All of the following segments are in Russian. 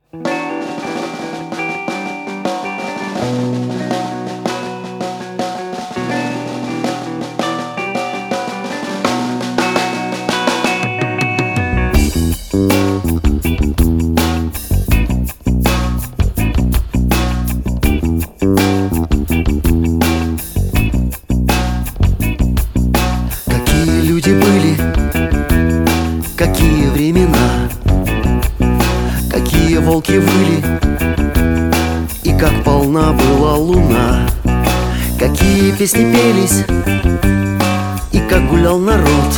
Какие люди были, какие времена, какие волки выли, и как полна была луна. Какие песни пелись, и как гулял народ.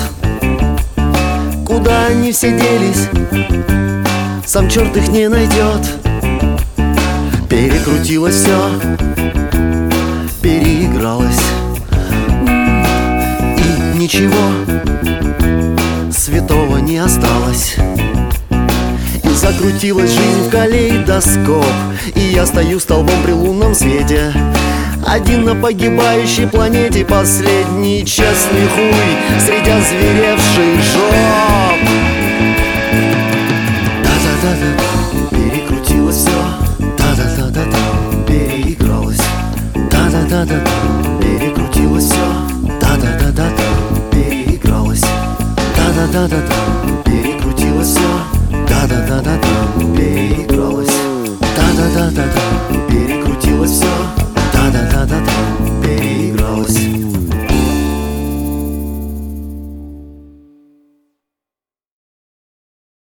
Куда они все делись, сам черт их не найдет. Перекрутилось все, переигралось, и ничего святого не осталось. И закрутилась жизнь в калейдоскоп, и я стою столбом при лунном свете, один на погибающей планете, последний честный хуй среди озверевших жоп. Да-да-да-да, перекрутилось все, да-да-да-да-да, переигралось, да-да-да-да-да, перекрутилось все, да-да-да-да-да, переигралось, да-да-да-да-да, перекрутилось все, да-да-да-да-да, переигралось, да-да-да-да-да, переигралось.